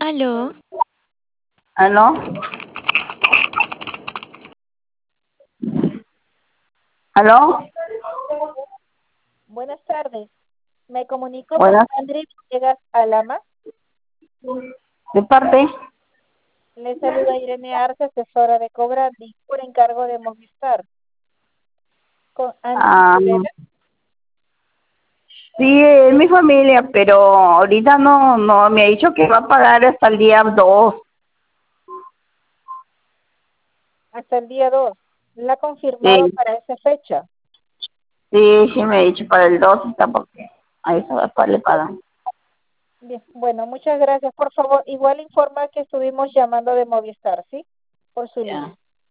Aló, ¿Aló? ¿Aló? Buenas tardes. Me comunico con Buenas. André Villegas Alama. ¿De parte? Le saluda Irene Arce, asesora de Cobrandi, por encargo de Movistar. Con André Ah, Villegas, sí, es mi familia, pero ahorita no, me ha dicho que va a pagar hasta el día 2. hasta el día 2. ¿La ha confirmado Sí, para esa fecha? sí, me ha dicho para el 2 está porque a eso después le pagan. Bien, bueno, muchas gracias. Por favor, igual informar que estuvimos llamando de Movistar, ¿sí? Por su Ya. línea.